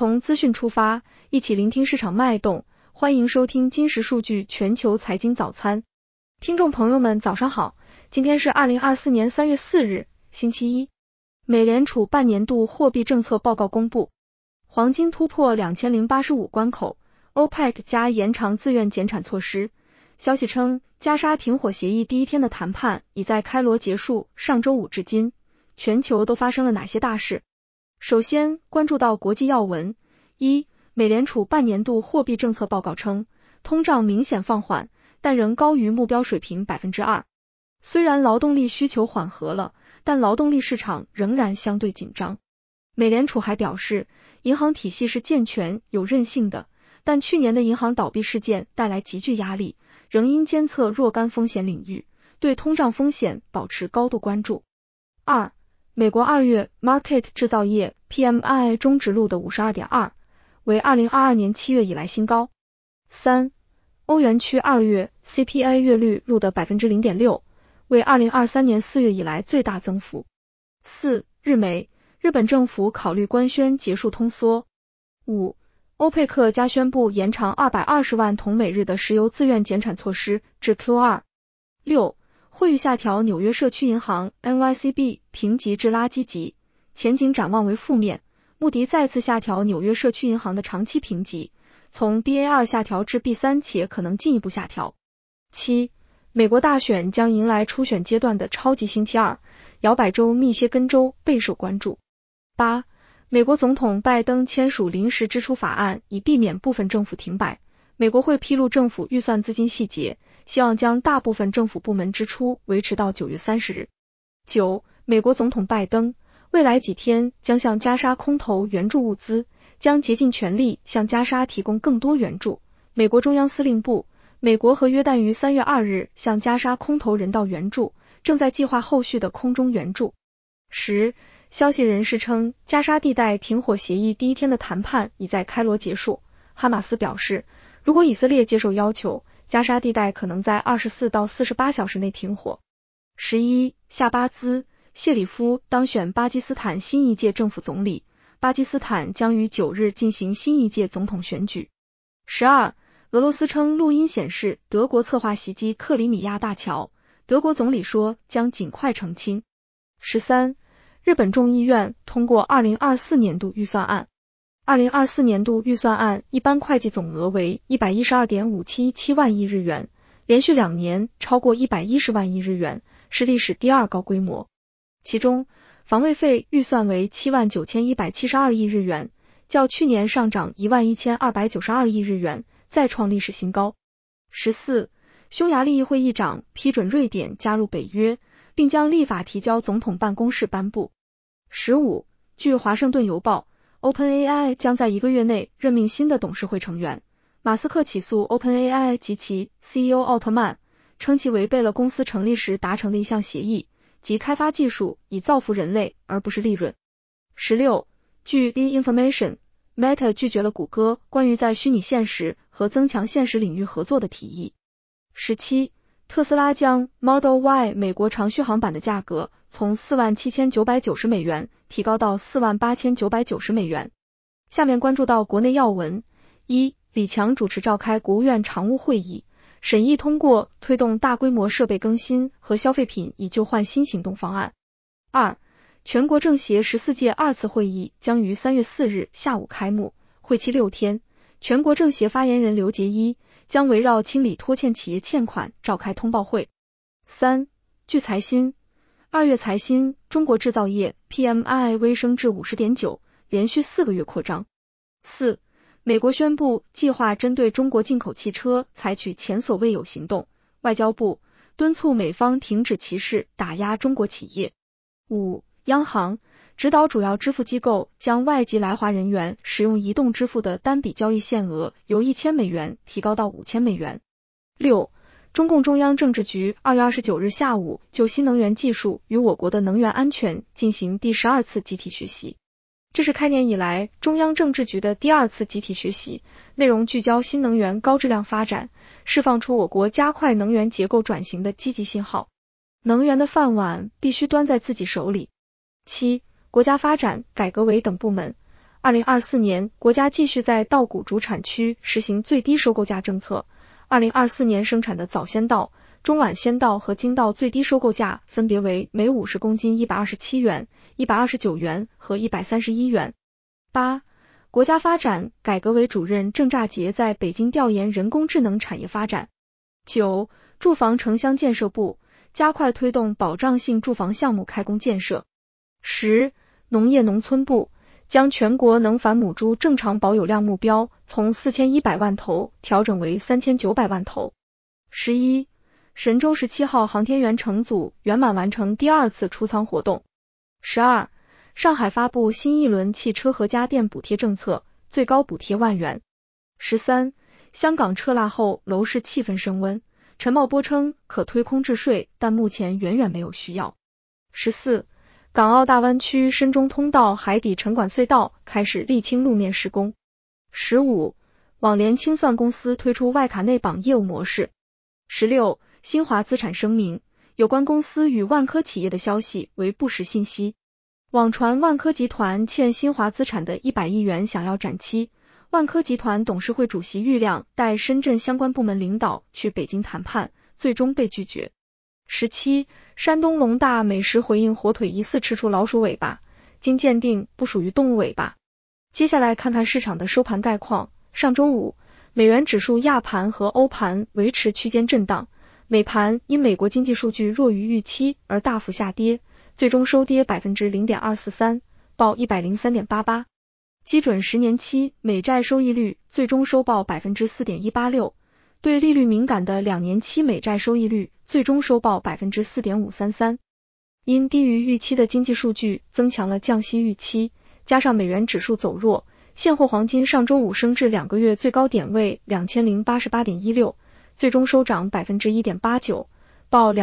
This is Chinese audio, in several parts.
从资讯出发，一起聆听市场脉动，欢迎收听金石数据全球财经早餐。听众朋友们早上好，今天是2024年3月4日，星期一。美联储半年度货币政策报告公布，黄金突破2085关口， OPEC 加延长自愿减产措施。消息称，加沙停火协议第一天的谈判已在开罗结束，上周五至今，全球都发生了哪些大事？首先关注到国际要闻。一、美联储半年度货币政策报告称，通胀明显放缓，但仍高于目标水平 2%。 虽然劳动力需求缓和了，但劳动力市场仍然相对紧张。美联储还表示，银行体系是健全有韧性的，但去年的银行倒闭事件带来极具压力，仍应监测若干风险领域，对通胀风险保持高度关注。二、美国2月 Market 制造业 PMI 终值录的 52.2， 为2022年7月以来新高。三、欧元区2月 CPI 月率录的 0.6%， 为2023年4月以来最大增幅。四、日美，日本政府考虑官宣结束通缩。五、欧佩克加宣布延长220万桶每日的石油自愿减产措施至 Q2。六、惠誉下调纽约社区银行 NYCB 评级至垃圾级，前景展望为负面。穆迪再次下调纽约社区银行的长期评级，从 BA2 下调至 B3， 且可能进一步下调。七、美国大选将迎来初选阶段的超级星期二，摇摆州密歇根州备受关注。八、美国总统拜登签署临时支出法案，以避免部分政府停摆。美国会披露政府预算资金细节，希望将大部分政府部门支出维持到9月30日。九、美国总统拜登未来几天将向加沙空投援助物资，将竭尽全力向加沙提供更多援助。美国中央司令部，美国和约旦于3月2日向加沙空投人道援助，正在计划后续的空中援助。十、消息人士称，加沙地带停火协议第一天的谈判已在开罗结束。哈马斯表示，如果以色列接受要求，加沙地带可能在24到48小时内停火。11、夏巴兹·谢里夫当选巴基斯坦新一届政府总理，巴基斯坦将于9日进行新一届总统选举。12、俄罗斯称录音显示德国策划袭击克里米亚大桥，德国总理说将尽快澄清。13、日本众议院通过2024年度预算案。2024年度预算案一般会计总额为 112.5717 万亿日元，连续2年超过110万亿日元，是历史第二高规模。其中，防卫费预算为 79,172 亿日元，较去年上涨 11,292 亿日元，再创历史新高。14、匈牙利议会议长批准瑞典加入北约，并将立法提交总统办公室颁布。15、据华盛顿邮报，OpenAI 将在1个月内任命新的董事会成员。马斯克起诉 OpenAI 及其 CEO 奥特曼，称其违背了公司成立时达成的一项协议，即开发技术以造福人类，而不是利润。16、据 The Information，Meta 拒绝了谷歌关于在虚拟现实和增强现实领域合作的提议。17、特斯拉将 Model Y 美国长续航版的价格从 47,990 美元提高到 48,990 美元。下面关注到国内要闻。一、李强主持召开国务院常务会议，审议通过推动大规模设备更新和消费品以旧换新行动方案。二、全国政协14届2次会议将于3月4日下午开幕，会期6天。全国政协发言人刘捷一将围绕清理拖欠企业欠款召开通报会。三、据财新，2月财新中国制造业 PMI 微升至 50.9， 连续4个月扩张。四、美国宣布计划针对中国进口汽车采取前所未有行动，外交部敦促美方停止歧视打压中国企业。五、央行指导主要支付机构将外籍来华人员使用移动支付的单笔交易限额由1000美元提高到5000美元。六、中共中央政治局2月29日下午就新能源技术与我国的能源安全进行第12次集体学习。这是开年以来中央政治局的第2次集体学习，内容聚焦新能源高质量发展，释放出我国加快能源结构转型的积极信号。能源的饭碗必须端在自己手里。七、国家发展改革委等部门 2024年，国家继续在稻谷主产区实行最低收购价政策。2024年生产的早先稻、中晚先稻和精稻最低收购价分别为每50公斤127元、129元和131元。8. 国家发展改革委主任郑乍杰在北京调研人工智能产业发展。9. 住房城乡建设部加快推动保障性住房项目开工建设。10. 农业农村部将全国能繁母猪正常保有量目标从4100万头调整为3900万头。11. 神舟17号航天员乘组圆满完成第2次出舱活动。12. 上海发布新一轮汽车和家电补贴政策，最高补贴10000元。13. 香港撤辣后楼市气氛升温，陈茂波称可推空置税，但目前远远没有需要。14. 港澳大湾区深中通道海底沉管隧道开始沥青路面施工。15. 网联清算公司推出外卡内绑业务模式。16. 新华资产声明，有关公司与万科企业的消息为不实信息。网传万科集团欠新华资产的100亿元想要展期，万科集团董事会主席郁亮带深圳相关部门领导去北京谈判，最终被拒绝。17. 山东龙大美食回应火腿疑似吃出老鼠尾巴，经鉴定不属于动物尾巴。接下来看看市场的收盘概况。上周五，美元指数亚盘和欧盘维持区间震荡，美盘因美国经济数据弱于预期而大幅下跌，最终收跌 0.243%， 报 103.88。基准10年期美债收益率最终收报 4.186%， 对利率敏感的2年期美债收益率最终收报 4.533%。因低于预期的经济数据增强了降息预期，加上美元指数走弱，现货黄金上周五升至2个月最高点位 2088.16， 最终收涨 1.89%， 报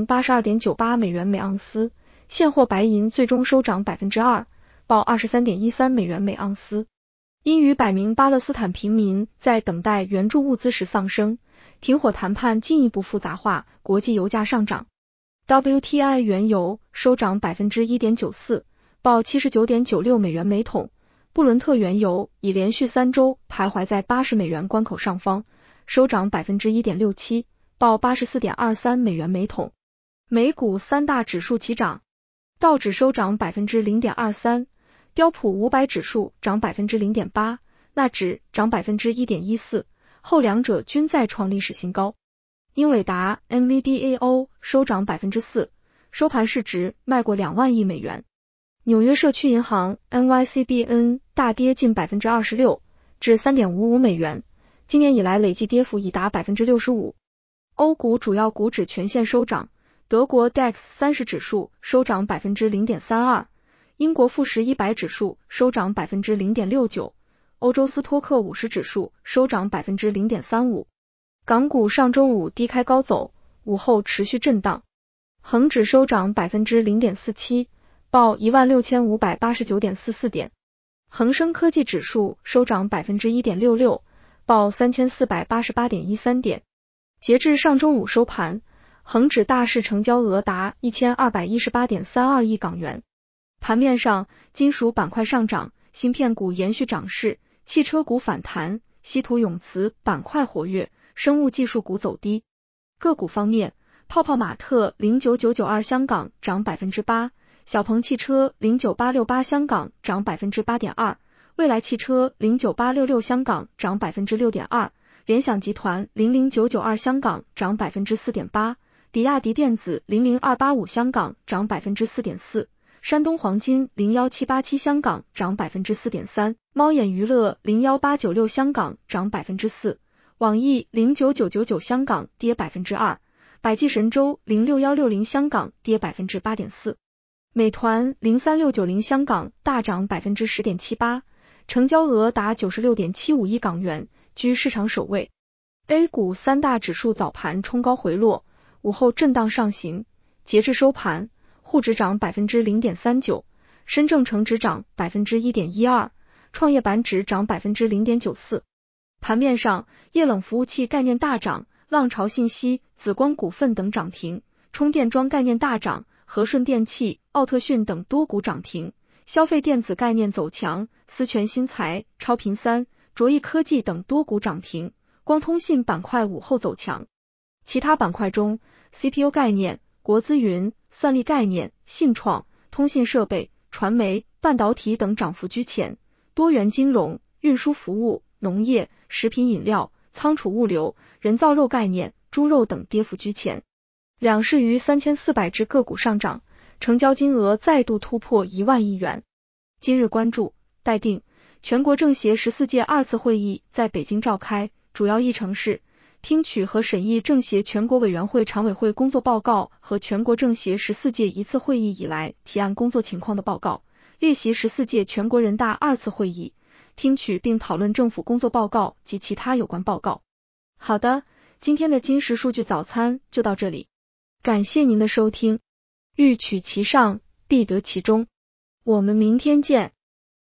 2082.98 美元每盎司。现货白银最终收涨 2%， 报 23.13 美元每盎司。因逾100名巴勒斯坦平民在等待援助物资时丧生，停火谈判进一步复杂化，国际油价上涨。WTI 原油收涨 1.94%， 报 79.96 美元每桶。布伦特原油已连续3周徘徊在80美元关口上方，收涨 1.67%， 报 84.23 美元每桶。美股三大指数齐涨，道指收涨 0.23%， 标普500指数涨 0.8%， 纳指涨 1.14%， 后两者均再创历史新高。英伟达 NVDAO 收涨 4%， 收盘市值迈过2万亿美元。纽约社区银行 NYCBN 大跌近 26%， 至 3.55 美元，今年以来累计跌幅已达 65%。欧股主要股指全线收涨，德国 DAX 30指数收涨 0.32%， 英国富时100指数收涨 0.69%， 欧洲斯托克50指数收涨 0.35%。港股上周五低开高走，午后持续震荡，恒指收涨 0.47%， 报 16,589.44 点，恒生科技指数收涨 1.66%， 报 3,488.13 点。截至上周五收盘，恒指大市成交额达 1,218.32 亿港元。盘面上，金属板块上涨，芯片股延续涨势，汽车股反弹，稀土永磁板块活跃，生物技术股走低。个股方面，泡泡玛特09992香港涨 8%， 小鹏汽车09868香港涨 8.2%， 蔚来汽车09866香港涨 6.2%， 联想集团00992香港涨 4.8%， 比亚迪电子00285香港涨 4.4%， 山东黄金01787香港涨 4.3%， 猫眼娱乐01896香港涨 4%，网易09999香港跌 2%， 百济神州06160香港跌 8.4%， 美团03690香港大涨 10.78%， 成交额达 96.75 亿港元，居市场首位。A 股三大指数早盘冲高回落，午后震荡上行，截至收盘，沪指涨 0.39%， 深证成指涨 1.12%， 创业板指涨 0.94%。盘面上，液冷服务器概念大涨，浪潮信息、紫光股份等涨停，充电桩概念大涨，和顺电气、奥特讯等多股涨停，消费电子概念走强思全新材、超频3、卓益科技等多股涨停，光通信板块午后走强。其他板块中 CPU 概念、国资云、算力概念、信创、通信设备、传媒、半导体等涨幅居前，多元金融、运输服务、农业、食品饮料、仓储物流、人造肉概念、猪肉等跌幅居前。两市逾3400只个股上涨，成交金额再度突破1万亿元。今日关注待定，全国政协14届2次会议在北京召开，主要议程是听取和审议政协全国委员会常委会工作报告和全国政协14届1次会议以来提案工作情况的报告，列席14届全国人大2次会议，听取并讨论政府工作报告及其他有关报告。好的，今天的今时数据早餐就到这里，感谢您的收听。欲取其上，必得其中。我们明天见。